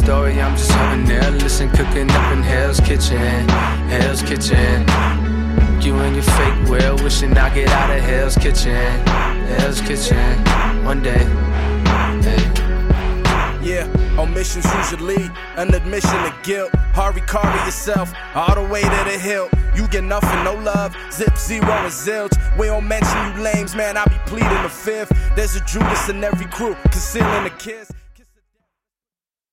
story, I'm just hunting there. Listen, cooking up in Hell's Kitchen, Hell's Kitchen. You and your fake will, wishing I get out of Hell's Kitchen, Hell's Kitchen. One day, hey. Yeah, omissions usually an admission of guilt. Hurry, carry yourself all the way to the hill. You get nothing, no love, zip, zero, and zilch. We don't mention you lames, man, I be pleading the fifth. There's a Judas in every crew, concealing a kiss.